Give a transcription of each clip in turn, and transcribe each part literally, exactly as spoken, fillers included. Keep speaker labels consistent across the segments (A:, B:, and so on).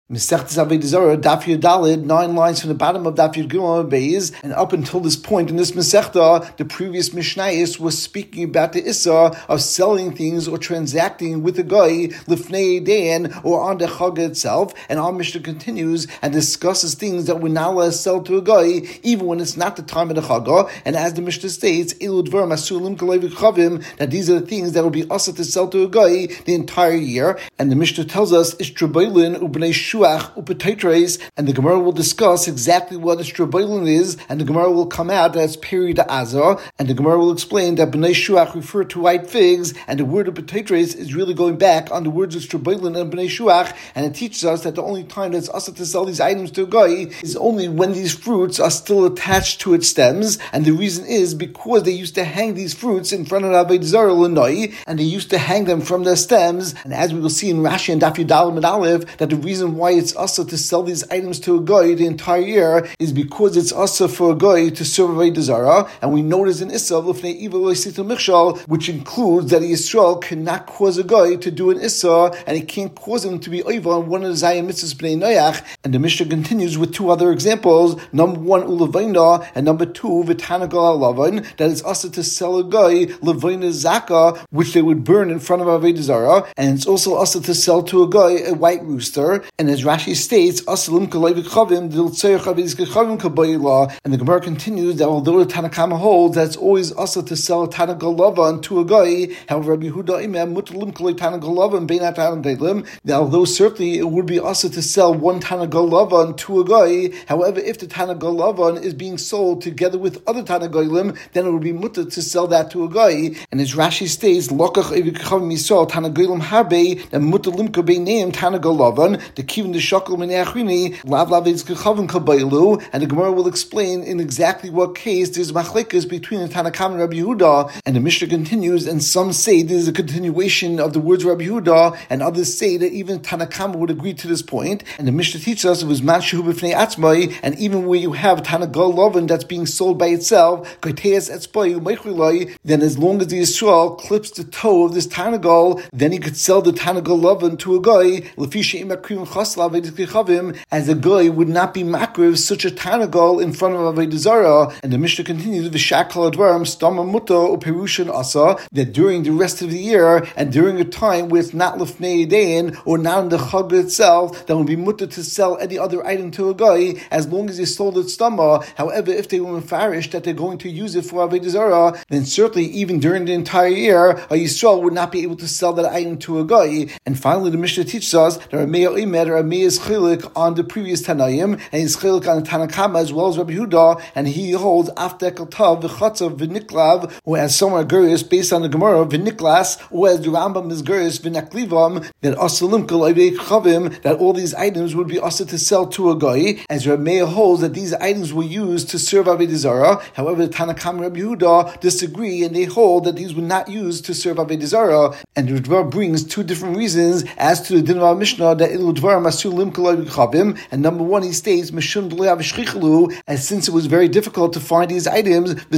A: Masechtas Avodah Zarah, Daf Yud Daled, nine lines from the bottom of Daf Yud Gimel Beis, and up until this point in this Masechta, the previous Mishnayos was speaking about the Issa of selling things or transacting with a guy Lifnei Dayan or on the Chag itself, and our Mishnah continues and discusses things that we're not allowed to sell to a guy even when it's not the time of the Chag. And as the Mishnah states, Ilu Dvarim Asulim Kalei V'Chavim, that these are the things that will be also to sell to a guy the entire year. And the Mishnah tells us Ishtrabailin Ubnei Shu and the Gemara will discuss exactly what a Strabailin is, and the Gemara will come out as Peri da Azar, and the Gemara will explain that Bnei Shuach refer to white figs, and the word of Petaitres is really going back on the words of Strabailin and Bnei Shuach, and it teaches us that the only time that's also to sell these items to a guy is only when these fruits are still attached to its stems, and the reason is because they used to hang these fruits in front of Avodah Zarah L'noi, and they used to hang them from their stems, and as we will see in Rashi and Daf Yud Daled Amud Aleph, that the reason why it's also to sell these items to a guy the entire year is because it's also for a guy to serve Avodah Zarah, and we notice in Issa Lifnei Iva Lo Yisita Michshal, which includes that a Yisrael cannot cause a guy to do an Issa, and he can't cause him to be over on one of the Zayim Mitzvahs Bnei Noach. And the Mishnah continues with two other examples: number one, Ulavaina, and number two, V'Tanagal Alavan, that it's also to sell a guy Lavaina Zaka, which they would burn in front of Avodah Zarah, and it's also also to sell to a guy a white rooster. And as Rashi states, and the Gemara continues that although the Tanakama holds that it's always also to sell a Tanagal Lavan to a guy, however, Rabbi Yehuda Imam Mutalim Kalei Tanagal Lavan Beinat Tanagal, that although certainly it would be also to sell one Tanagal Lavan to a guy, however, if the Tanagal Lavan is being sold together with other Tanagalim, then it would be mutter to sell that to a guy. And as Rashi states, Lokach Evikachavim Yisrael Tanagalim Harbe, that Mutalim Kabei Neim Tanagal Lavan, the Kivin the Shakal Minei and the Gemara will explain in exactly what case there's machlekes between the Tanakam and Rabbi Yehuda. And the Mishnah continues, and some say this is a continuation of the words of Rabbi Yehuda, and others say that even Tanakam would agree to this point. And the Mishnah teaches us it was man shehu b'fnei atzmai, and even where you have Tanagal Lovan that's being sold by itself, then as long as the Yisrael clips the toe of this Tanagal, then he could sell the Tanagal Lovan to a guy, as a guy would not be makriv such a Tanagal in front of Avodah Zarah. And the Mishnah continues, V'shakal advarim stama muta uperushan asa, that during the rest of the year and during a time where it's not lifnei dayan or not in the chag itself, that would be muta to sell any other item to a guy as long as they sold it stama. However, if they were mefarish that they're going to use it for Avodah Zarah, then certainly even during the entire year, a Yisrael would not be able to sell that item to a guy. And finally, the Mishnah teaches us that Rameh Omer, Rameh is chilik on the previous Tanaim, and he's chilik on the Tanakama as well as Rabbi Yehuda, and he holds after Kaltav v'chatzav v'niklav, or as some are gurius based on the Gemara v'niklas, or as the Rambam is gurius v'naklivam, that asalim kalei chavim, that all these items would be also to sell to a guy, as Rabbi Meir holds that these items were used to serve Avodah Zarah. However, the Tanakam and Rabbi Yehuda disagree, and they hold that these were not used to serve Avodah Zarah. And the Dvar brings two different reasons as to the din of our Mishnah that ilu dvar masulim kalei chavim. And number one, he states, as since it was very difficult to find these items, and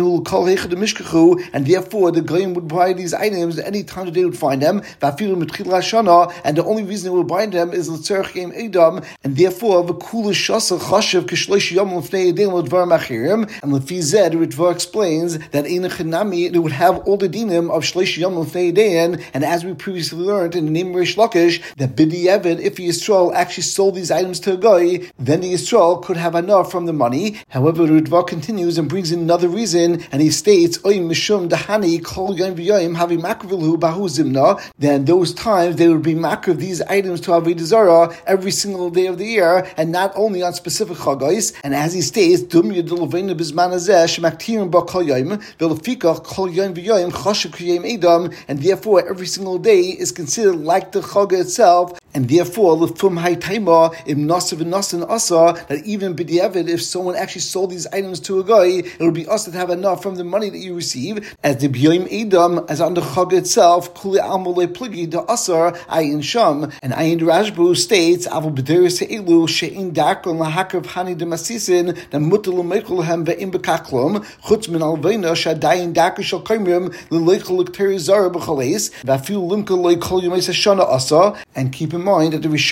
A: therefore the Goyim would buy these items any time that they would find them, and the only reason they would buy them is and therefore the coolest shasa chashav kishleish yom lefnei edim l'dvar machirim. And Lefi Zed, Ritva explains that in a chenami they would have all the dinim of shleish yom lefnei edim, and as we previously learned in the name of Rish Lakish, that b'diavad, if Yisrael actually sold these items to a guy, then the Yisrael could have enough from the money. However, Ritva continues and brings in another reason, and he states, Oy mishum dahani kol yom v'yom havi makrivilhu bahu zimna, then those times they would be makriv these items to Avodah Zarah every single day of the year, and not only on specific chagos. And as he states, dum yedulvein bizman hazeh shemaktirim ba kol yom v'lefikach kol yom v'yom chashav k'yom edam, and therefore every single day is considered like the chag itself. And therefore, lefum haytaima im nasav and nasan asa, that even b'diavad, if someone actually sold these items to a guy, it would be us to have enough from the money that you receive. As the b'yoyim edam, as on the chag itself, kuli almo le pligi da asar ayin sham. And Ayin Rashbu states, Avu b'deris ha'elu she'in dakon lahakav hani demasisin da mutalu meichulahem ve'im b'kaklum chutz min alveina shadayin dakon shal kaimrim l'leichel l'kteri zara b'chaleis v'afilu limka lo'ikol yomais hashana asa. And keep in mind that the Rishayim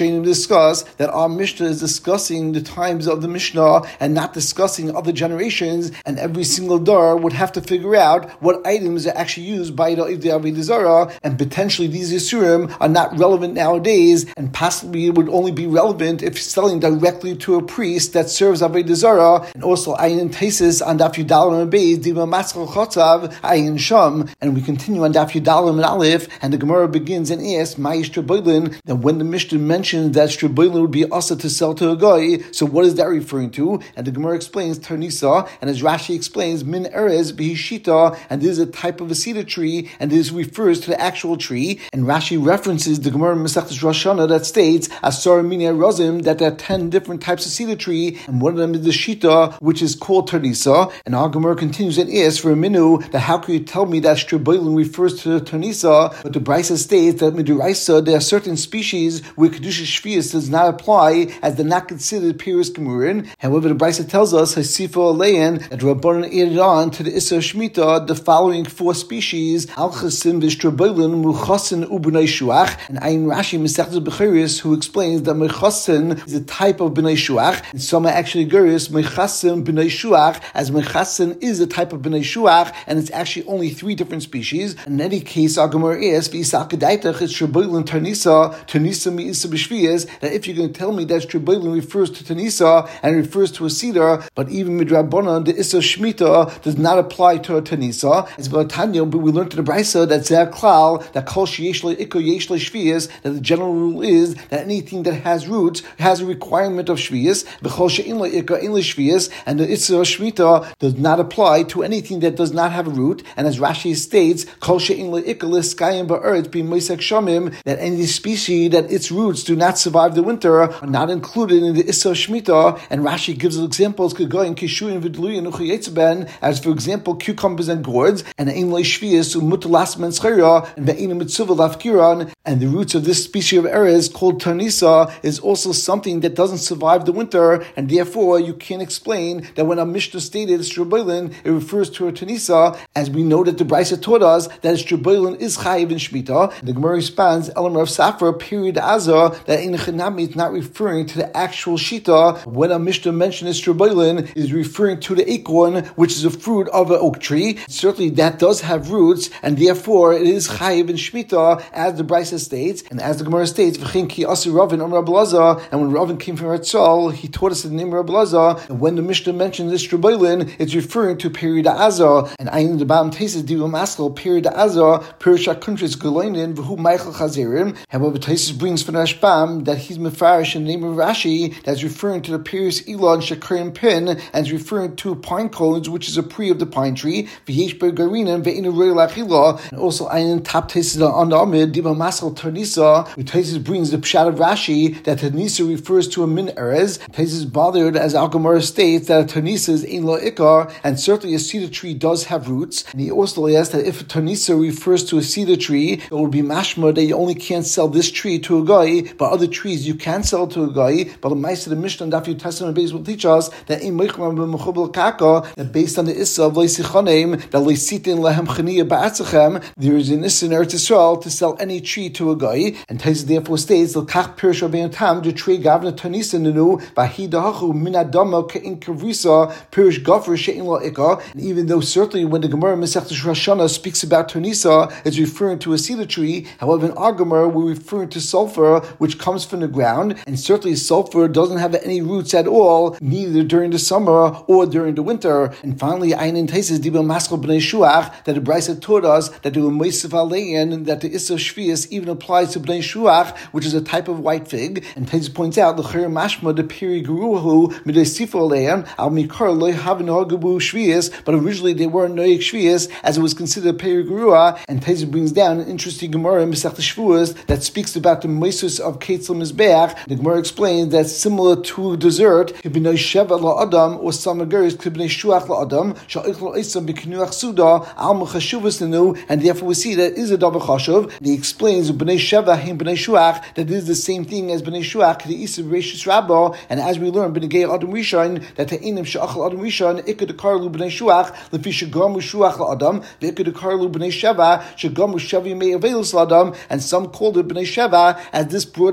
A: Rishonim discuss that our Mishnah is discussing the times of the Mishnah and not discussing other generations, and every single dar would have to figure out what items are actually used by the Avodah Zarah, and potentially these Yisurim are not relevant nowadays, and possibly it would only be relevant if selling directly to a priest that serves Avodah Zarah. And also Ayin Taisis on Daf Yudalim and Beis Diva Maskal Chotzav Ayin Sham. And we continue on Daf Yudalim and Aleph, and the Gemara begins and asks Ma'is Shtraboilin, that when the Mishnah mentions that Shtraboilin would be also to sell to a guy, so what is that referring to? And the Gemara explains Tarnisa, and as Rashi explains Min Erez Bihishita, and this is a type of a cedar tree, and this refers to the actual tree. And Rashi references the Gemara in Masechtas Rosh Hashanah that states Asar Minei Rozim, that there are ten different types of cedar tree, and one of them is the Shita, which is called Tarnisa. And our Gemara continues and asks for a minu that how can you tell me that Shtraboilin refers to the Tarnisa, but the Brisa states that Miduraisa there are certain species where Kedusha Shvius does not apply, as they're not considered Piris Gemurin. However, the Brisa tells us Hasifo Alein that Rabbanan added on to the Issa Shemitah the following four species: Alchasim v'Shtraboilin, Muchasin u'Bnei Shuach. And Ayin Rashi Masechtas Bechiris, who explains that Mechasin is a type of Bnei Shuach, and some are actually Guris Mechasim Bnei Shuach, as Mechasin is a type of Bnei Shuach, and it's actually only three different species. In any case, our Gemara is V'Yisakadaitach it's Shtraboilin Tarnisa, Tarnisa mi'isa b'Shviyas, that if you're going to tell me that Shtraboilin refers to Tarnisa and refers to a cedar, but even Midrabanan the Issa Shemitah does not apply to a Tarnisa. As Balatanya, but we learned to the Brisa that Zer Klal, that Kol Sheyesh Le'iko Yesh Le'Shviyas, that the general rule is that anything that has roots has a requirement of Shviyas, B'Chol She'in Le'iko Ein Le'Shviyas, and the Issa Shemitah does not apply to anything that does not have a root. And as Rashi states, Kol She'in Le'iko Le'Skayim Ba'eretz B'Moisek Shamim, that any species that its roots do not survive the winter are not included in the Issa Shemitah. And Rashi gives examples, as for example, cucumbers and gourds, and and the roots of this species of Erez called Tarnisa is also something that doesn't survive the winter, and therefore you can't explain that when a Mishnah stated Shtraboilin, it refers to a Tarnisa, as we know that the Brisa taught us that Shtraboilin is Chayiv in Shemitah. The Gemara responds, Elam Rav Safra, period Azah, that in Chanami is not referring to the actual Shita. When a Mishnah mentions Shtraboilin, is referring to the acorn, which is a fruit of an oak tree. Certainly that does have roots, and therefore it is Chayiv in Shemitah, as the Brisa states, and as the Gemara states, V'chin ki asi Ravin Om Rabbi Lazar, and when Ravin came from Herzl, he taught us the name of Rabbi Lazar, and when the Mishnah mentions this Shtraboilin, it's referring to period Azah, and I in the bottom tases Diva Maskal, period Azah, Pirisha Kuntris Gulainin, V'hu Michael Chazerim. However, Taisus brings from Rashbam that he's Mefarish in the name of Rashi, that's referring to the Piris Elon Shakarim Pin, and is referring to pine cones, which is a pre of the pine tree, V'yesh Bergarina, Ve'inu Rei Lachila, and also I in top Taisus on the Amid, Diva Maskal Tarnisa, Taisus brings the Pshat of Rashi that Tarnisa refers to a min erez. Taisus bothered, as Al Gemara states, that a Tarnisa is ein lo ikar, and certainly a cedar tree does have roots. And he also asks that if a Tarnisa refers to a cedar tree, it will be mashma that you only can't sell this tree to a guy, but other trees you can sell to a guy. But the Ma'aseh the Mishnah and Daf Yud Testament base will teach us that in that based on the Issa of Leisichanem, that Leisitin Lehem Chaniya Ba'atzechem, there is an Issa in Eretz Yisrael to sell any tree to a guy. And Taisus therefore states, L'kach Pirish Rabbeinu Tam, the tree Gavna Tarnisa Nenu, Bahi Dahachu Minadama Ke'in Kavrisa, Pirish Gafra She'in La Ikar. And even though certainly when the Gemara Masechtas Rosh Hashanah speaks about Tarnisa, it's referring to a cedar tree. However, in our Gemara, we're referring to sulfur, which comes from the ground. And certainly sulfur doesn't have any roots at all, neither during the summer or during the winter. And finally, Ayin Taisus Diba Maskal B'nei Shuach, that the Brisa taught us that the Umeisif Alein, that the Issa Shvius even applies to B'nei Shuach, which is a type of white fig. And Taisus points out, L'chir Mashma, the Piri Guruhu, Midei Sifo Alein, Al Mikar Loi Havin Hogabu Shvius, but originally they weren't Noyek Shvius, as it was considered Piri Gurua. And Taisus brings down an interesting Gemara in Masechtas Shavuos that speaks about the Meisus of Ketzil Mizbeach. The Gemara explains that similar to dessert, Kibnei Sheva La Adam, or Samageris Kibnei Shuach La Adam, Sha'iklo Isam B'Kinuach Suda, Al Mechashuvas Nenu, and therefore we see that is a Davar Chashuv. And he explains B'nei Sheva Him B'nei Shuach, that is the same thing as B'nei Shuach, the Isa Reshus Rabba, and as we learn B'nei Gei Adam Rishon, that Te'inim Sha'achal Adam Rishon, Ikad Karlu B'nei Shuach, Lefi Shagamu Shuach La Adam, Ikad Karlu B'nei Sheva, Shagamu Shavi Mei Avelus La Adam, and some called it B'nei Sheva, as this brought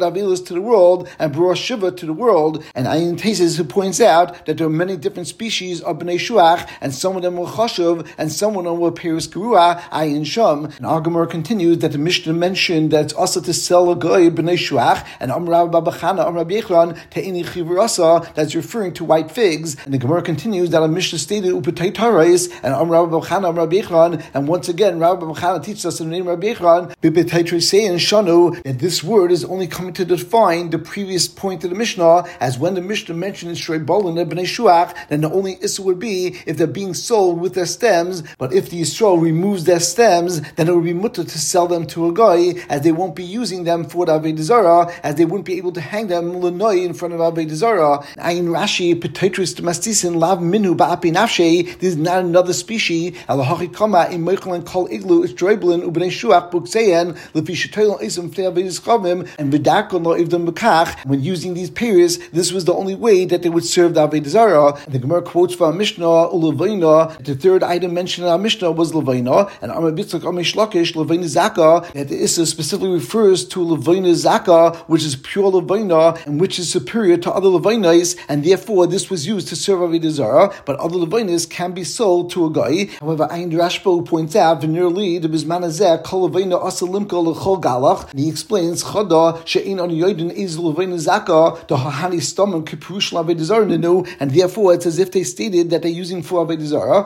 A: Avilas to the world and brought Shiva to the world. And Ayin Tesis, who points out that there are many different species of Bnei Shuach, and some of them were Chashuv, and some of them were Peris Gerua, Ayin Sham. And Agamor continues that the Mishnah mentioned that it's also to sell a guy Bnei Shuach, and Amrav Babachana, Amrav Yechron, Te'ini Chivrasa, that's referring to white figs. And the Gemara continues that a Mishnah stated Upatei Tarais, and Amrav Babachana, Amrav Yechron, and once again, Rabbi Babachana teaches us in the name of Rabbi Yechron, Bipetei Trisei and Shanu, that this word is only coming to define the previous point of the Mishnah, as when the Mishnah mentioned in Shrei Bolin and Bnei Shuach, then the only issa would be if they're being sold with their stems, but if the Yisrael removes their stems, then it would be mutter to sell them to a guy, as they won't be using them for the Avodah Zarah, as they wouldn't be able to hang them l'noi in front of Avodah Zarah. Ayin Rashi, Petitris Demastisin, Lav Minu Ba'api Nafshe, this is not another species, Alahachi Kama, in Michael and Kol Iglu, it's Droiblin, Ubnei Shuach, Bukseyan, Lefi Shetoil Isam, Fei Avodah Chavim, and Vidakon Lo Ivdom Bekach. When using these periods, this was the only way that they would serve the Avodah Zarah. And the Gemara quotes from Mishnah, Ulevaina, the third item mentioned in our Mishnah was Levaina, and Amar Bitzak, Amar Shlakish, Levaina Zaka, that the Issa specifically refers to Levaina Zaka, which is pure Levaina, and which is superior to other Levainas, and therefore this was used to serve Avodah Zarah, but other Levainas can be sold to a guy. However, Ayin Rashbo points out, Venerli, the Bizmanazeh, Kol Levaina Asa Limko Lechol Galach, and he explains, Chada, She'in on Yoidin is Levaina Zaka, the Hahani Stomach, Kipurush Avodah Zarah Nenu, and therefore it's as if they stated that they're using for Avodah Zarah.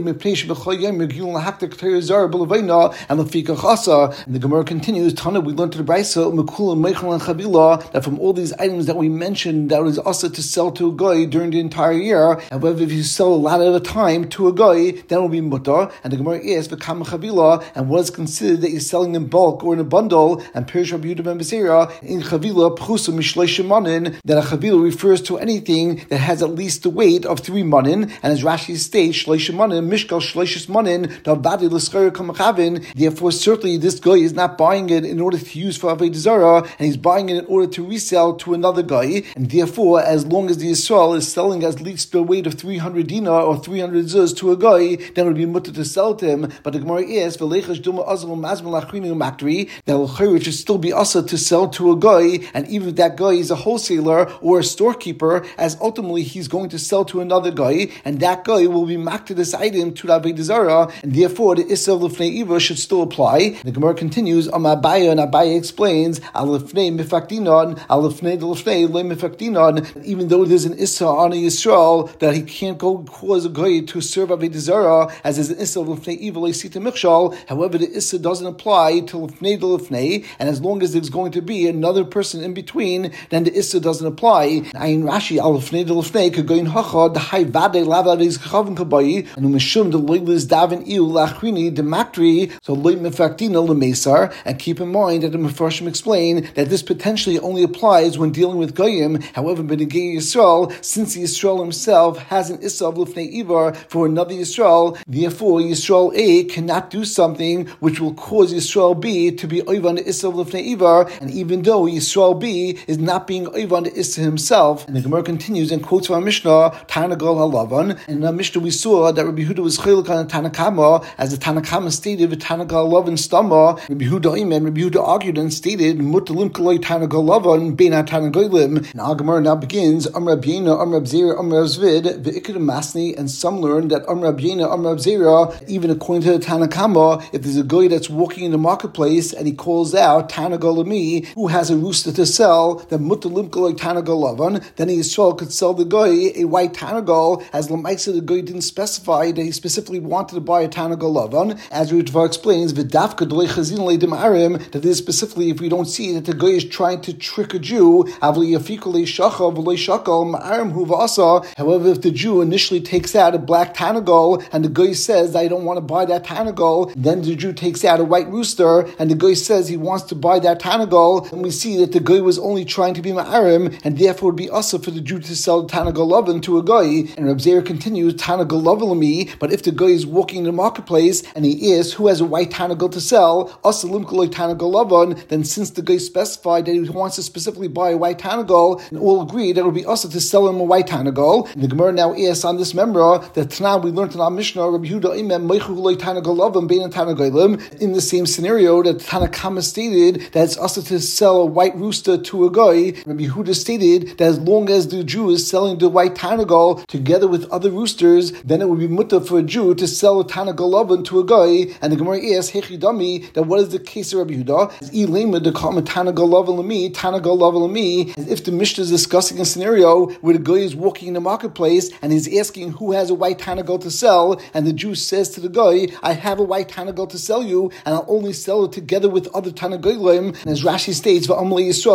A: And the Gemara continues, Tana, we learned to the Brisa, Mekula, Meichel, and Chavila, that from all these items that we mentioned, that was also to sell to a guy during the entire year. However, if you sell a lot at a time to a guy, then it will be mutter. And the Gemara asks, V'kam Chavila, and what is considered that you're selling in bulk or in a bundle, and Perish Rabbi Yehuda ben Beseira, in Chavila, Pchusa, Mishlei Shemanin, that a Chavila refers to anything that has at least the weight of three manin, and as Rashi states, Shleish manin, Mishkal Shleishis manin, Davadi l'skayr kamachavin. Therefore, certainly this guy is not buying it in order to use for Avodah Zarah, and he's buying it in order to resell to another guy. And therefore, as long as the Yisrael is selling at least the weight of three hundred dinar or three hundred zuz to a guy, then it would be mutter to sell to him. But the Gemara is v'leichash duma azal mazmal achrinu makri, that l'chayr should still be asa to sell to a guy, and even if that guy is a wholesaler or a storekeeper, as ultimately he's going to sell to another guy, and that guy will be maked to this item to the Avodah Zarah, and therefore the Issa L'fnei Iva should still apply. The Gemara continues, Am Abaya, and Abaya explains, Al L'fnei Mifakdinon, Al L'fnei L'fnei Le Mifakdinon, even though there's an Issa on a Yisrael, that he can't go cause a guy to serve Avodah Zarah, as there's an Issa L'fnei Iva L'sita Michshal. However, the Issa doesn't apply to L'fnei L'fnei, and as long as there's going to be another person in between, then the Issa doesn't apply. Ayin Rashi, Al L'fnei L'fnei, Kagoin Hacha, the Hai Vade Lava is Chavim Kabai, and Umishum the Loilis Davin Iu Lachrini the Maktri, so Loit Mefaktina Lemesar, and keep in mind that the Mefarshim explain that this potentially only applies when dealing with Goyim. However, B'negei Yisrael, since Yisrael himself has an Issa of Lufnei Ivar for another Yisrael, therefore Yisrael A cannot do something which will cause Yisrael B to be Oivan the Issa of Lufnei Ivar, and even though Yisrael B is not being Oivan the Issa himself. And the Gemara continues and quotes from Mishnah, Tanagal Halavan, and in the Mishnah we saw that Rabbi Yehuda was chiluk on Tanakama, as the Tanakama stated, Tanagal Lavan Stama. Rabbi Yehuda Iman, Rabbi Yehuda argued and stated, Mutalim Kaloi Tanagal Lavan, Beina Tanagolim. And Agamar now begins, Amrab Yena, Amrab Zera, Amrab Zvid, Ve'ikad Masni, and some learn that Amrab Yena, Amrab Zera, even according to the Tanakama, if there's a guy that's walking in the marketplace and he calls out Tanagalami, who has a rooster to sell, then Mutalim Kaloi Tanagal Lavan, then the Yisrael could sell the guy a white Tanagal, as Lamaisa the guy didn't specify that he specifically wanted to buy a Tanagal Lavan. As Ritva explains, V'dafka Dolei Chazin Leidim Arim, that this specifically, if we don't see that the guy is trying to trick a Jew, Avli Yafiku Le Shacha V'lei Shakal Ma'arim Hu V'asa. However, if the Jew initially takes out a black Tanagal and the guy says, I don't want to buy that Tanagal, then the Jew takes out a white rooster and the guy says he wants to buy that Tanagal, and we see that the guy was only trying to be Ma'arim, and therefore it would be asa for the Jew to sell the Tanagal Lavan to a guy. And Reb Zera continues, Tanagal Lavan, but if the guy is walking in the marketplace and he asks who has a white Tanagal to sell, asa limkaloi Tanagal Lavan, then since the guy specified that he wants to specifically buy a white Tanagal, and all agree that it would be asa to sell him a white Tanagal. And the Gemara now asks on this member that Tanah we learned in our Mishnah, Rabbi Yehuda Imam Meichuloi Tanagal Lavan Bein Tanagalim, in the same scenario that Tanakama stated that it's asa to sell sell a white rooster to a guy, Rabbi Yehuda stated that as long as the Jew is selling the white tanagol together with other roosters, then it would be mutter for a Jew to sell a tanagol lavan to a guy. And the Gemara asks, Hechidami, that what is the case of Rabbi Yehuda? As Ilema the kama tanagol lavan lami, tanagol lavan lami, as if the Mishnah is discussing a scenario where the guy is walking in the marketplace and he's asking who has a white tanagol to sell, and the Jew says to the guy, I have a white tanagol to sell you, and I'll only sell it together with other tanagolim. And as Rashi states, but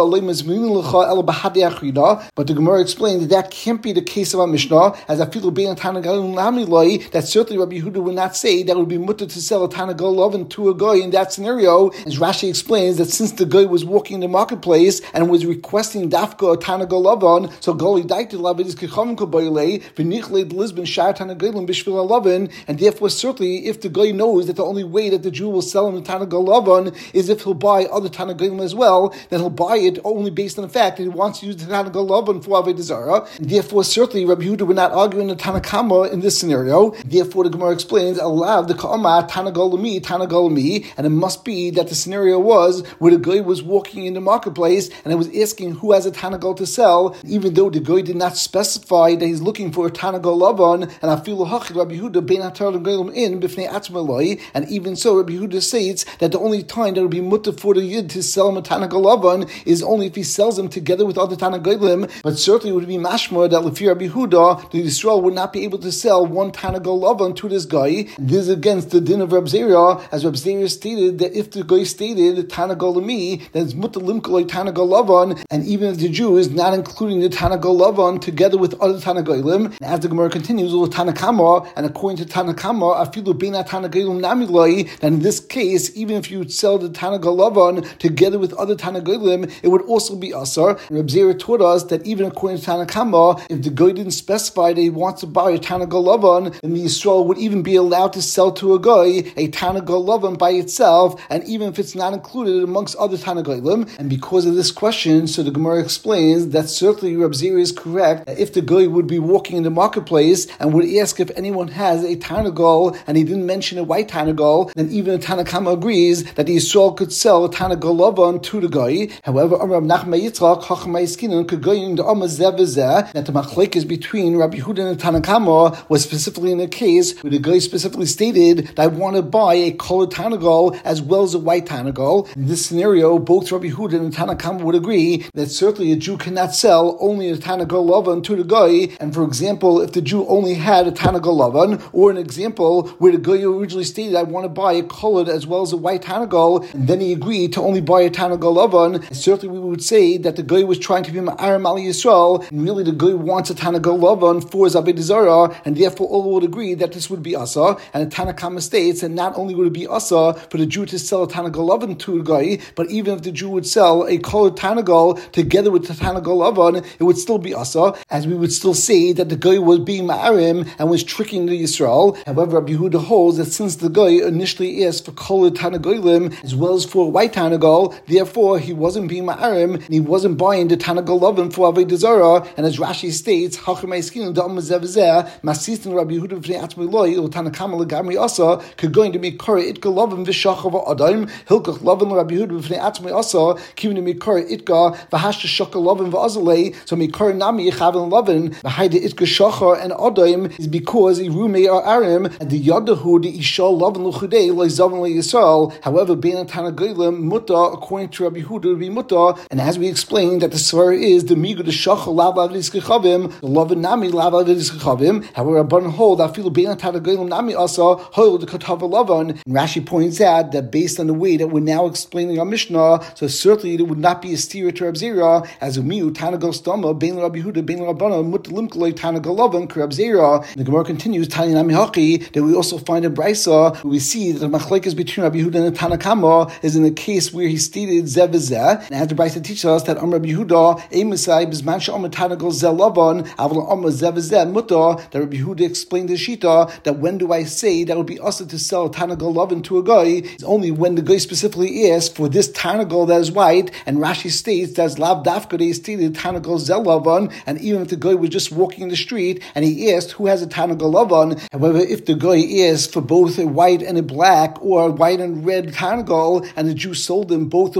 A: the Gemara explained that that can't be the case of our Mishnah, as I feel being a tanagol lamiloi, that certainly Rabbi Yehuda would not say that it would be mutter to sell a tanagol lavan to a guy in that scenario. As Rashi explains that since the guy was walking in the marketplace and was requesting dafka a tanagol lavan, so goli daikted lavan is kechavim koboyle v'nichled Lisbon shar tanagolim b'shvil lavan, and therefore certainly if the guy knows that the only way that the Jew will sell him the tanagol lavan is if he'll buy other tanagolim as well, then he'll buy it only based on the fact that he wants to use the tanagol lavan for avodah zarah. Therefore, certainly Rabbi Yehuda would not argue in the Tanakama in this scenario. Therefore, the Gemara explains, "Alav the ka'ama tanagol mi tanagol mi," and it must be that the scenario was where the guy was walking in the marketplace and it was asking who has a tanagol to sell, even though the guy did not specify that he's looking for a tanagol lavan. And I feel hachid Rabbi Yehuda bein hatar l'goyim in b'fnei atzmaloi, and even so, Rabbi Yehuda states that the only time that would be mutter for the yid to sell him a tanagol lavan is only if he sells them together with other tanagolim. But certainly it would be mashma that Lefi Rabbi Yehuda, the Yisrael would not be able to sell one tanagol lavan to this guy. This is against the din of Reb Zera, as Reb Zera stated that if the guy stated tanagol lami, then it's mutter limkoloi tanagol lavan, and even if the Jew is not including the tanagol lavan together with other tanagolim. And as the Gemara continues with Tanakama, and according to Tanakama, afilu beina tanagolim namiloi, then in this case, even if you would sell the tanagol lavan together with other tanagolim, it would also be asar. Reb Zera taught us that even according to Tanakama, if the guy didn't specify that he wants to buy a tanagol lavan, then the Yisrael would even be allowed to sell to a guy a tanagol lavan by itself, and even if it's not included amongst other tanagolim. And because of this question, so the Gemara explains that certainly Reb Zera is correct, that if the guy would be walking in the marketplace and would ask if anyone has a tanagol, and he didn't mention a white tanagol, then even a Tanakama agrees that the Yisrael could sell a tanagol lavan to the guy. However, Amar Nachman Yitzchak Chachamay Skinan could go in the Amar Zeh v'Zeh, that the machlekes between Rabbi Yehuda and the Tanakama was specifically in a case where the guy specifically stated that I want to buy a colored tanagol as well as a white tanagol. In this scenario, both Rabbi Yehuda and the Tanakama would agree that certainly a Jew cannot sell only a tanagol lavan to the guy. And for example, if the Jew only had a tanagol lavan, or an example where the guy originally stated I want to buy a colored as well as a white tanagol, and then he agreed to only buy a tanagol lavan, certainly we would say that the guy was trying to be ma'arim al Yisrael, and really the guy wants a tanagol lavan for his avodah zarah, and therefore all would agree that this would be asa. And the Tanakama states that not only would it be asa for the Jew to sell a tanagol lavan to a guy, but even if the Jew would sell a colored tanagol together with the tanagol lavan, it would still be asa, as we would still say that the guy was being ma'arim and was tricking the Yisrael. However, Rabbi Yehuda holds that since the guy initially asked for colored tanagolim as well as for a white tanagol, therefore he wasn't being ma'arim and he wasn't buying the tanagol lavan for avodah zarah. And as Rashi states, Hachamay Skinan da Amar Zeh v'Zeh, Masistin Rabbi Yehuda v'nei atzmiloi or Tanakama legamri asa could go into mikara itka lavan v'shachava adam hilkach lavan Rabbi Yehuda v'nei atzmei asa kivin to mikara itka v'hashta shaka lavan v'azalei. So mikara nami yichavan lavan v'haida itka shachar and adam is because irumei are arim and the yadahu the isha lavan luchudei loizavan leYisrael. However, bein tanagolim muta according to Rabbi Yehuda would be muta, and as we explained that the svara is the migu the shachar lavav liskechavim the lavan nami lavav liskechavim. However, Rabban hold that feel bein tanagolim nami asa hold the katava lavan. And Rashi points out that based on the way that we're now explaining our Mishnah, so certainly it would not be a steer to Reb Zera as a miu tanagol stama bein Rabbi Yehuda bein Rabbana mutalim kolei tanagol lavan Reb Zera. The Gemara continues Tani nami haki that we also find in Brisa where we see that the machlekes between Rabbi Yehuda and the Tanakama is in the case where he stated Zeh v'Zeh, and as the Brisa teaches us that Amar Rabbi Yehuda emisai bizman she'amar tanagol zeh lavan avol amar Zeh v'Zeh muta, that Rabbi Yehuda explained the shita that when do I say that would be also to sell a tanagol lavan to a guy? It's only when the guy specifically asks for this tanagol that is white, and Rashi states that lav dafka they stated tanagol zeh lavan, and even if the guy was just walking in the street and he asked who has a tanagol lavan, however, if the guy asked for both a white and a black or a white and red tanagol, and the Jew sold him both a white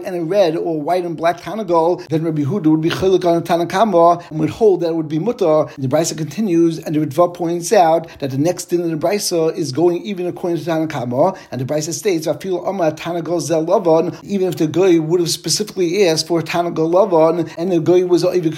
A: and a red or white and black Tanagol, then Rabbi Yehuda would be chiluk on a Tanakama and would hold that it would be mutar. The Brisa continues, and the Ritva points out that the next din in the Brisa is going even according to Tanakama, and the Brisa states, I feel Amma Tanagol Zel Lavan, even if the guy would have specifically asked for Tanagol Lavan, and the guy was and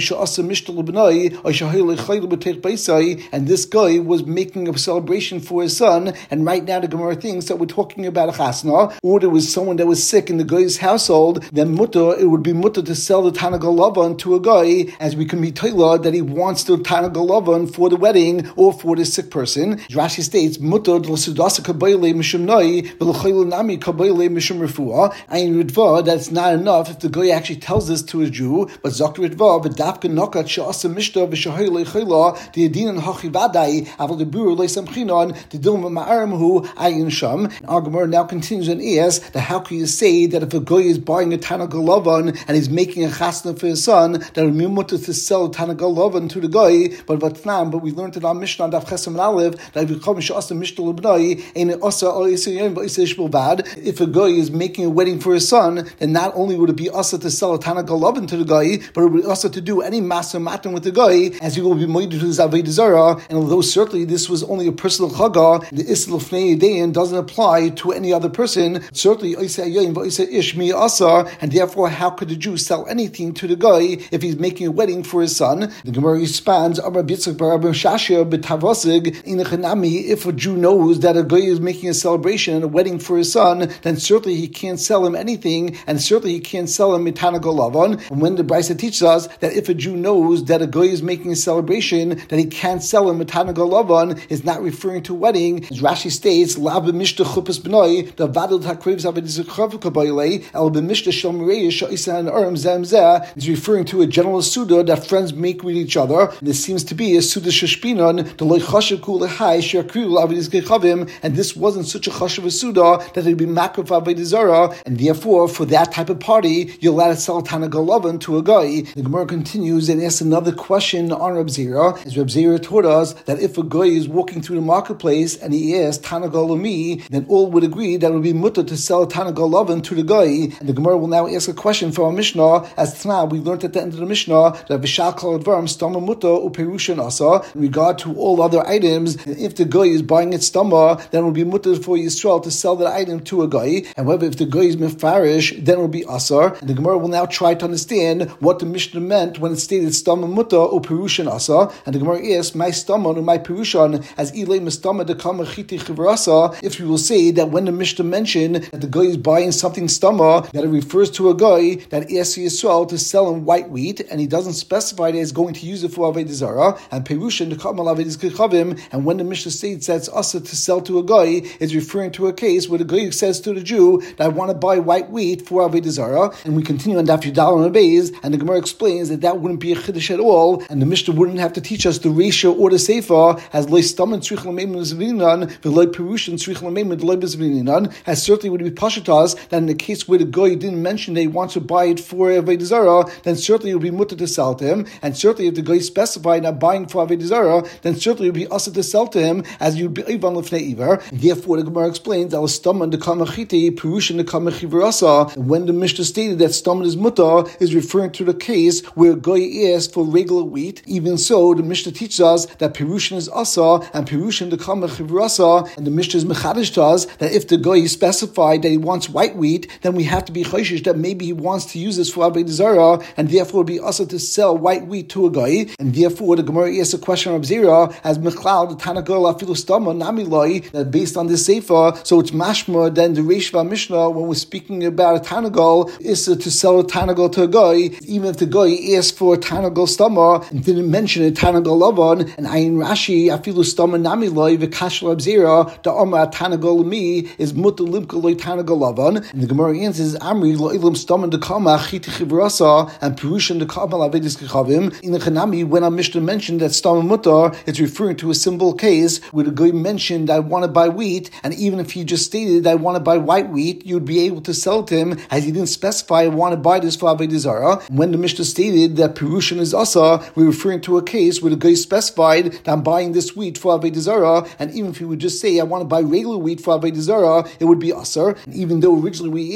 A: this guy was making a celebration for his son, and right now the Gemara thinks that we're talking about a chasna, or there was someone that was sick in the guy's household, then mutter, it would be mutter to sell the Tanagol Lavan to a guy, as we can be told that he wants the Tanagol Lavan for the wedding or for the sick person. Rashi states, mutter l'sudasa kabayle mishum noi v'l'chayl nami kabayle mishum refuah. Ayin Ritva, that it's not enough if the guy actually tells this to a Jew, but Zok Ritva v'dafka nokat she'asa mishta v'shahayl leichayla the adinan hachivadai aval the buru leisamchinon the dilma ma'aramhu ayin sham. Our Gemara now continues and asks that how can you say that if a guy is buying a Tanagol Lavan and he's making a chasna for his son, that it would be mutter to sell Tanagol Lavan to the guy, but Vatnam, but we learned in our Mishnah Daf Chesam and Aleph that if you come she'asa mishta l'bnai ain't asa al yisayim v'isay shbulvad. If a guy is making a wedding for his son, then not only would it be asa to sell a Tanagol Lavan to the guy, but it would be asa to do any master matin with the guy, as he will be moed to his avodah zarah. And although certainly this was only a personal chaga, the isl fnei dayan doesn't apply to any other person. Certainly isay yayim v'isay ish mi asa, and therefore how could the Jew sell anything to the guy if he's making a wedding for his son? The Gemara responds, if a Jew knows that a guy is making a celebration and a wedding for his son, then certainly he can't sell him anything, and certainly he can't sell him Tanagol Lavan. And when the Brisa teaches us that if a Jew knows that a guy is making a celebration, that he can't sell him Tanagol Lavan, is not referring to a wedding. As Rashi states, is referring to a general suda that friends make with each other. And this seems to be a suda sheshpinon, and this wasn't such a chashav a suda that it'd be makrav avodah zarah, and therefore for that type of party you're allowed to sell Tanagol Lavan to a guy. The Gemara continues and asks another question on Reb Zera, as Reb Zera taught us that if a guy is walking through the marketplace and he asks Tanagol Lami, then all would agree that it would be mutter to sell Tanagol Lavan to the guy. And the Gemara will now ask a question from our Mishnah, as Tana we learned at the end of the Mishnah that Vishal Kol Advarim Stama Mutter Uperushan Asa. In regard to all other items, if the guy is buying it stama, then it will be mutter for Yisrael to sell that item to a guy. However, if the guy is mefarish, then it will be asar. And the Gemara will now try to understand what the Mishnah meant when it stated stama mutter or perushan asa. And the Gemara asks, my stama or my perushan as ilay mistama dekama chiti chivrasa. If you will say that when the Mishnah mentioned that the guy is buying something stama, that it refers to a guy that asks Yisrael to sell him white wheat, and he doesn't specify that he's going to use it for avodah zarah. And perushan dekama avodah kichavim. And when the Mishnah states that it's asa to sell to a guy, it's referring to a case where the guy says to the Jew that I want to buy white wheat for avodah zarah. And we continue on Daf Yudal and Beis, and the Gemara explains that that wouldn't be a chiddush at all, and the Mishnah wouldn't have to teach us the ratio or the sefer as loy stamen tzrich l'meimen zevininan v'loy perushin tzrich l'meimen d'loy bezevininan, as certainly would be pashat us that in the case where the guy didn't mention that he wants to buy it for avodah zarah, then certainly it would be mutter to sell to him, and certainly if the guy specified not buying for avodah zarah, then certainly it would be asa to sell to him as you'd be ivan lefnei iver. Therefore, the Gemara explains that was stamen the kamachiti perushin the kamachivrasa. When the Mishnah stated that stamen is mutter, is referring to the case where a guy asked for regular wheat. Even so, the Mishnah teaches us that perushin is asa and perushin the kamachivrasa, and the Mishnah is mechadish to us that if the guy specified that he wants white wheat, then we have to be chayshish that maybe he wants to use this for avodah zarah, and therefore it would be asa to sell white wheat to a guy. And therefore, the Gemara asks a question of Zera as mechlal the Tanagol afilu stama nami loy, that based on this sefer, so it's mashma than the Reishva Mishnah when we're speaking about a Tanagol is to sell a Tanagol to a guy, even if the guy asked for a Tanagol stama and didn't mention a Tanagol lavan. And ayin Rashi afilu stama nami loy v'kashla abzera the Omar Tanagol mi is mutter limka loy Tanagol lavan. And the Gemara answers Amri lo ilim stama dekama chiti chivrasa and perushan dekama lavedis kechavim. In the Chanami, when our Mishnah mentioned that stama mutter, it's referring to a simple case where the guy mentioned I want to buy wheat, and even if he just stated I want to buy white wheat, you'd be able to sell it to him as he didn't specify I want to buy this for avodah zarah. When the Mishnah stated that perushan is asa, we're referring to a case where the guy specified that I'm buying this wheat for avodah zarah, and even if he would just say I want to buy regular wheat for avodah zarah, it would be asa. Even though originally we asked that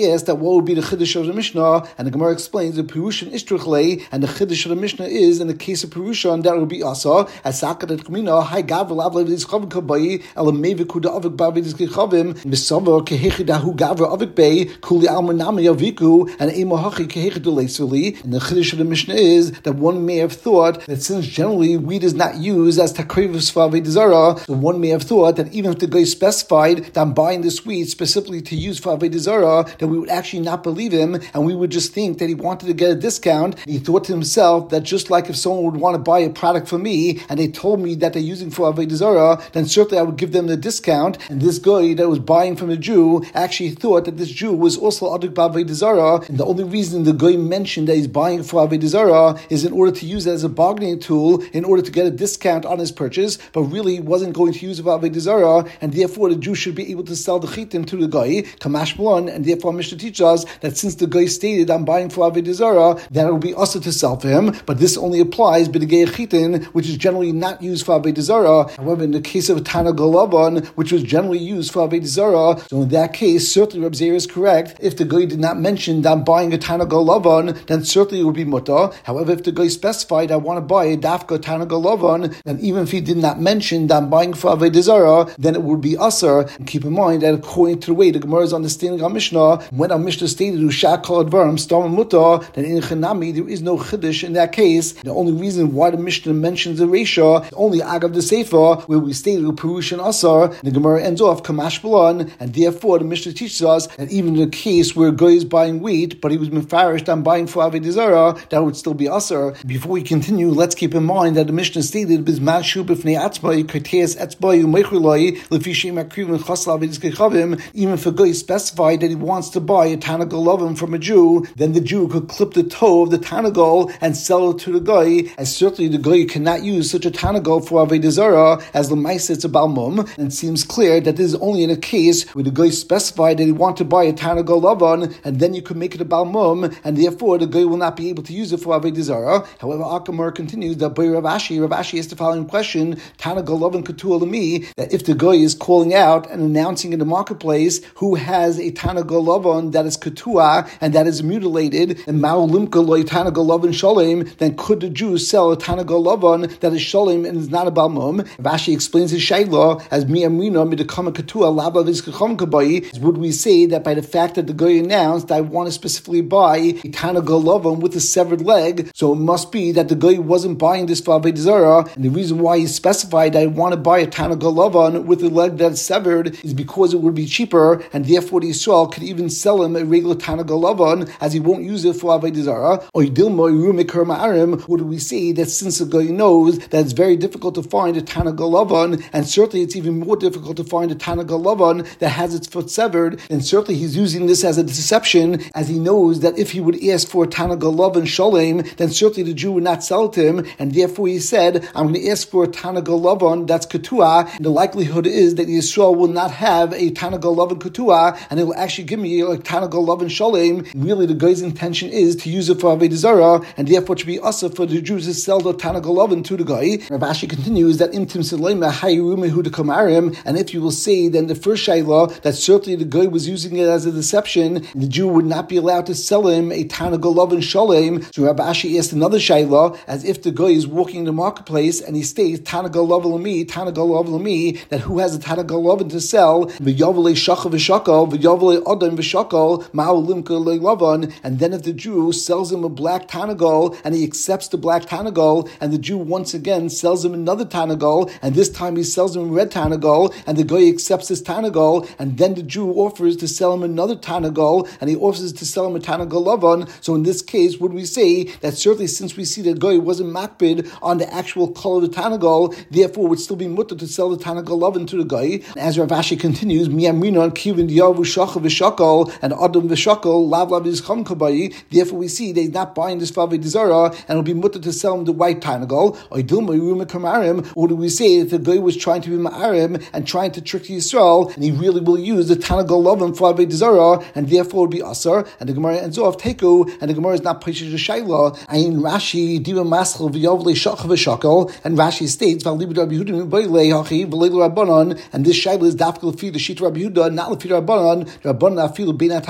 A: what would be the chiddush of the Mishnah? And the Gemara explains the Perushan Ishtrachle, and the chiddush of the Mishnah is in the case of Perushan that would be Asa as Sakat at Kamina Hai Gavel Avlev Dis Chavim Kabai Elameviku da Avik Bavidis Kichavim Misavar Kehechidahu Gavra Avik Bay Kuli Almanami Aviku and Emahachi Kehechidulesuli. And the chiddush of the Mishnah is that one may have thought that since generally wheat is not used as takrivus for avodah zarah, so one may have thought that even if the guy specified that I'm buying this wheat specifically to use for avodah zarah, that we would actually not believe him, and we would just think that he wanted to get a discount. And he thought to himself that just like if someone would want to buy a product from me and they told me that they're using for avodah zarah, then certainly I would give them the discount. And this guy that was buying from a Jew actually thought that this Jew was also aduk b'avodah zarah, and the only reason the guy mentioned that he's buying for avodah zarah is in order to use it as a bargaining tool in order to get a discount on his purchase, but really wasn't going to use it for avodah zarah, and therefore the Jew should be able to sell the chitim to the guy, kamash malon, and therefore Mishnah teaches us that since the guy stated I'm buying for avodah zarah, then it will be also to sell for him, but this only applies b'degei chitin, which is generally not used for avodah zarah. However, in the case of Tana Galavan, which was generally used for avodah zarah, so in that case, certainly Reb Zeir is correct. If the guy did not mention that I'm buying a Tana Galavan, then certainly it would be mutter. However, if the guy specified I want to buy a dafka Tana Galavan, then even if he did not mention that I'm buying for avodah zarah, then it would be asar. And keep in mind that according to the way the Gemara is understanding our Mishnah, when our Mishnah stated Usha Kol Advarim Stam Mutter, then in Chanami there is no chiddush in that case. The only reason why the Mishnah mentions the Reisha is only Agav the Sefer, where we stated Perush and Asar. The Gemara ends off Kamash Balan, and therefore the Mishnah teaches us that even in the case where a guy is buying wheat, but he was mefarish on buying for avodah zarah, that would still be asar. Before we continue, let's keep in mind that the Mishnah stated Bizmashu b'fnei atzmai kateas etzbai u'meichulai lefi sheim akrivim chasla avodas kechavim. Even if a guy specified that he wants to buy a tanagolavim from a Jew, then the Jew could clip the toe of the tanagol and sell it to the guy, as certainly the guy cannot use such a tanagol for avodah zarah as the ma'aseh it's a balmum. And it seems clear that this is only in a case where the guy specified that he wanted to buy a tanagolavan, and then you could make it a balmum, and therefore the guy will not be able to use it for avodah zarah. However, Akamar continues that by Rav Ashi, Rav Ashi asked the following question: Tanagolavan katua lemi, that if the guy is calling out and announcing in the marketplace who has a tanagolavan that is katua and that is mutilated, and ma'ulimka loy tanagolavan shalem, then could the Jew sell a tanagolavan that is shalem and is not a balmum? Rav Ashi explains his shayla as mi amrina midakama katua lava vizkacham kabai. Would we say that by the fact that the guy announced I want to specifically buy a tanagolavan with a severed leg, so it must be that the guy wasn't buying this for avodah zarah, and the reason why he specified I want to buy a tanagolavan with a leg that's severed is because it would be cheaper, and therefore the Yisrael could even sell him a regular tanagolavan as he won't use it for avodah zarah. Or dilma rumikar ma'arim, would we say that since the guy knows that it's very difficult to find a tanagolavan, and certainly it's even more difficult to find a tanagolavan that has its foot severed, and certainly he's using this as a deception, as he knows that if he would ask for a tanagolavan shalem, then certainly the Jew would not sell it to him, and therefore he said, I'm going to ask for a tanagolavan that's katua, and the likelihood is that Yisrael will not have a tanagolavan katua, and it will actually give me a tanagolavan shalem. Really the guy's intention is to use it for avodah zarah, and therefore it should be usher for the Jews to sell the tanagolavan to the guy. Rav Ashi continues that imtim selema hayrumehu de kamarim, and if you will say then the first shayla that certainly the guy was using it as a deception, the Jew would not be allowed to sell him a tanagolavan shalem. So Rav Ashi asked another shayla, as if the guy is walking in the marketplace and he states tanagolavan lami, tanagolavan lami, that who has a tanagolavan to sell, v'yavle shachav v'shakal, v'yavle adam v'shakal, ma'olimka le'lavan, and then if the Jew sells him a black tanagol and he accepts the black tanagol, and the Jew once again sells him another tanagol, and this time he sells him a red tanagol, and the guy accepts his tanagol, and then the Jew offers to sell him another tanagol, and he offers to sell him a tanagolavan. So in this case, would we say that certainly since we see that guy wasn't makbid on the actual color of the tanagol, therefore would still be mutter to sell the tanagolavan to the guy? As Rav Ashi continues, mi'amrinon kivin yavu shachav v'shakal and adam v'shakal lav lav yizcham kabai. Therefore we see they're not buying this for avodah zarah, and it'll be mutter to sell him the white tanagol. Or do we say that the guy was trying to be ma'arim and trying to trick Yisrael, and he really will use the tanagolavan for avodah zarah, and therefore it would be asar? And the Gemara ends off teku, and the Gemara is not Peshish Shayla. Ayin Rashi diva maschel v'yavle shachav v'shakal, and Rashi states v'alibud Rabbi Yehuda v'leilei hachi v'leilei Rabbanon, and this Shayla is dafka l'fi the sheet Rabbi Yehuda, not l'fi Rabbanon. Rabbanon afilu beinat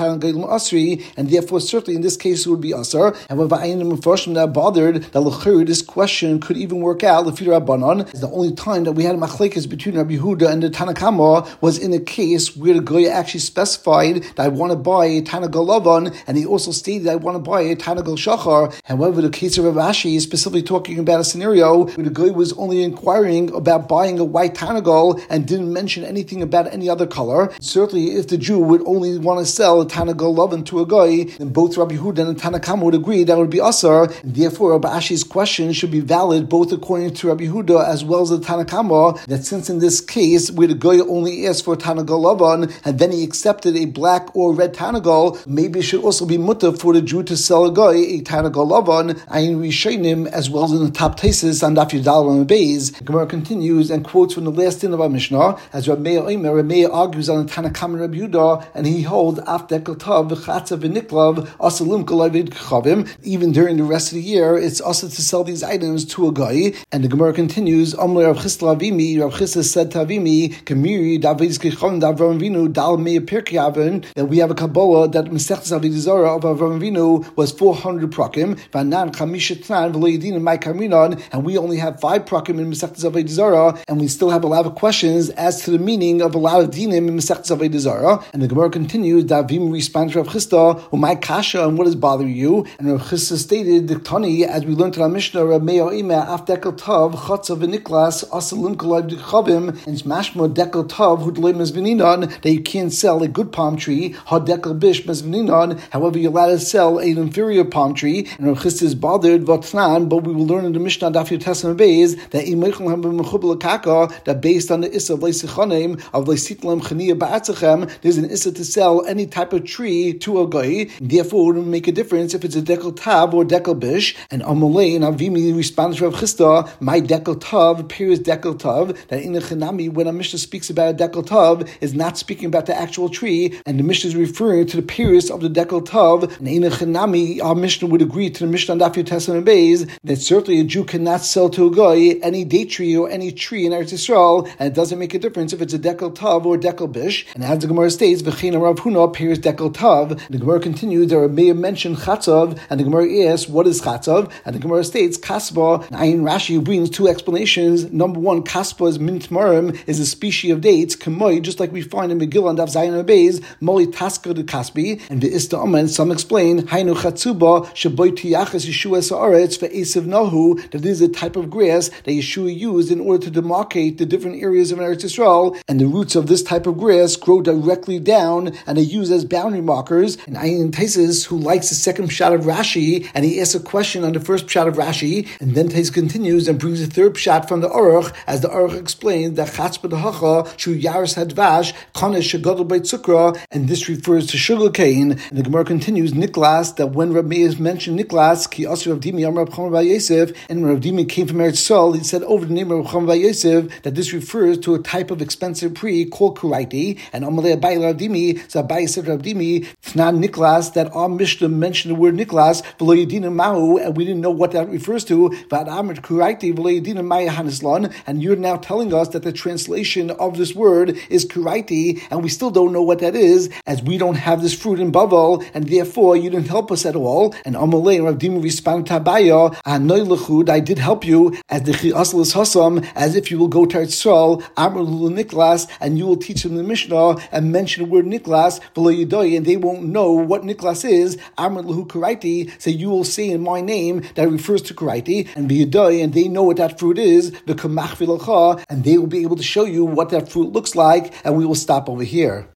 A: Tanagolim Asri, and therefore certainly in this case it would be Asar. However, I am unfortunately not bothered that L'chayr, this question could even work out. L'fir Rabbanon is the only time that we had a machlekes between Rabbi Yehuda and the Tanakama was in a case where the Goya actually specified that I want to buy a Tanagol Lavan, and he also stated I want to buy a Tanagol Shachar. However, the case of Rav Ashi is specifically talking about a scenario where the Goy was only inquiring about buying a white Tanagol and didn't mention anything about any other color. Certainly, if the Jew would only want to sell a Tanagol Lavan to a Goy, then both Rabbi Yehuda and the Tanakama would agree that would be Asar, and therefore Rabbi Ashi's question should be valid both according to Rabbi Yehuda as well as the Tanakama, that since in this case where the Goy only asked for a Tanagol Lavan and then he accepted a black or red Tanagol, maybe it should also be mutter for the Jew to sell a Goy a Tanagol Lavan, Ayin Rishonim, as well as in the top tesis on Daf Yudal and Beis. The Gemara continues and quotes from the last din of our Mishnah, as Rabbi Meir Omer, Rabbi Meir argues on the Tanakam and Rabbi Yehuda, and he holds after Kotav v'chatzav v'niklav asalim kolavid chavim. Even during the rest of the year, it's also to sell these items to a guy. And the Gemara continues, Amle Rav Chisda Avimi, Rav Chisda said to Avimi, Kamiri David's Kichavim Davram Vinu Dal Meir Pirkei Avin, that we have a Kabbalah that Masechtas Avodah Zarah of Avram Vinu was four hundred prakim, Vanan Chamisha Tnan v'lo Yedin Mai Karminon, and we only have five prakim in Masechtas Avodah Zarah, and we still have a lot of questions as to the meaning of a lot of dinim in Masechtas Avodah Zarah. And the Gemara continues, Davim responds to Rav Chisda, Umay Kasha, and what is bothering you? And Rav Chisda stated, the Tani, as we learned in our Mishnah, Rav Meir Ima after Dekel Tav Chatzav v'Niklas Asalim Kolav Chavim, and it's Mashma Dekel Tav Hudlei Mezvininon, that you can't sell a good palm tree, Had Dekel Bish Mezvininon. However, you're allowed to sell an inferior palm tree. And Rav Chisda is bothered, Vatnan, but we will learn in the Mishnah Daf Yud Tes and Beis that Imeichel Ham B'Mechubel Kaka, that based on the Issa of Leisichanim of Leisitlam Chaniya Ba'atzechem, there's an Issa to sell any type of tree to a guy. Therefore, it wouldn't make a difference if it's a Dekel Tav or Dekel Bish. And Amalei and Avimi responds to Rav Chisda, my Dekel Tav appears Dekel Tav, that in the Chanami, when a Mishnah speaks about a Dekel Tav, is not speaking about the actual tree, and the Mishnah is referring to the periods of the Dekel Tav. And in the Chanami, our Mishnah would agree to the Mishnah on Daf Yud Tes and Beis that certainly a Jew cannot sell to a guy any date tree or any tree in Eretz Yisrael, and it doesn't make a difference if it's a Dekel Tav or Dekel Bish. And as the Gemara states, V'chein Rav Huna appears Dekel Tav. The Gemara continues, there may have mentioned Chatzav, and the Gemara asks, what is Chatzav? And the Gemara states, Kasba. And Ayin Rashi brings two explanations. Number one, Kaspa is mint marim, is a species of dates, Kamoy, just like we find in Megillah and Daf Zayin Beis, Moli Taska de Kaspi, and the Ista Omen, some explain, Hainu Chatzuba, Shaboy Tiyachas Yeshua Sa'aretz, for Esav Nahu, that this is a type of grass that Yeshua used in order to demarcate the different areas of Eretz Yisrael, and the roots of this type of grass grow directly down, and are used as boundary markers. And Ayin Taisis, who likes the second shot of Rashi, and he asks a question on the first shot of Rashi, and then Tais continues and brings a third shot from the Aruch, as the Aruch explains that Chatz b'Dahacha Shu Yaris Hadvash Kanesh Shagadol Beit Sukkra, and this refers to sugar cane. And the Gemara continues, Niklas, that when Rabbi Meir mentioned Niklas, Ki Asur Rav Dimi Amar Rav Chama bar Yosef, and when Rav Dimi came from Eretz Yisrael, he said over the name of Rav Chama bar Yosef that this refers to a type of expensive pre called Kuraiti. And Amalei Abai Rav Dimi, so Abai said Rav Dimi, it's not Niklas, that our Mishnah mentioned the word Niklas, V'lo Yedina Mahu, and we didn't know what that refers to. Vad Amr Kuraiti V'lo Yedina Maya Hanislan, and you're now telling us that the translation of this word is Kuraiti, and we still don't know what that is, as we don't have this fruit in Bavel, and therefore you didn't help us at all. And Amalei and Rav Dimi responded to Abaya, Anoy Lechud, I did help you, as the Chiaslis Hasam, as if you will go to Yisrael, Amr Lulu Niklas, and you will teach them the Mishnah and mention the word Niklas, V'lo Yedoi, and they won't know what Niklas is, Amr Lulu Kuraiti, so you will say in my name that refers to Kuraiti, and V'yedoi, and they know what that fruit is, and they will be able to show you what that fruit looks like, and we will stop over here.